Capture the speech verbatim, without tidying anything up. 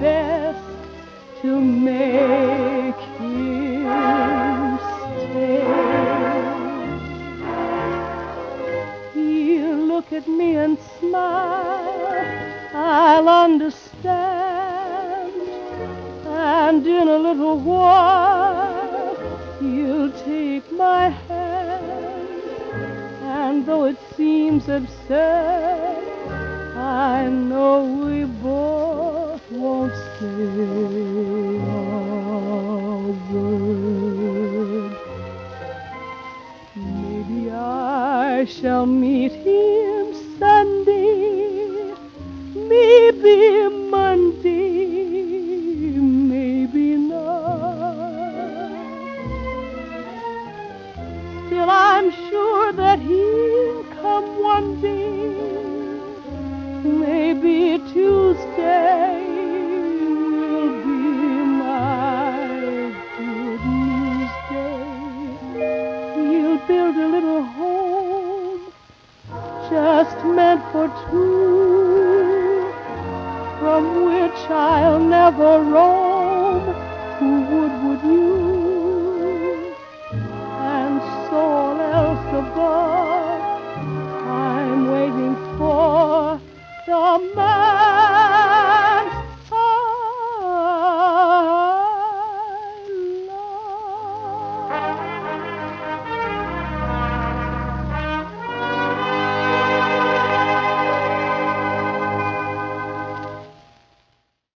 best to make him stay. He'll look at me and smile, I'll understand, and in a little while he'll take my hand. And though it seems absurd, I know we both won't say a word. Maybe I shall meet him Sunday, maybe Monday, maybe not. Still I'm sure that he'll come one day, maybe Tuesday will be my good news day. He'll build a little home just meant for two, from which I'll never roam. Who would, would you?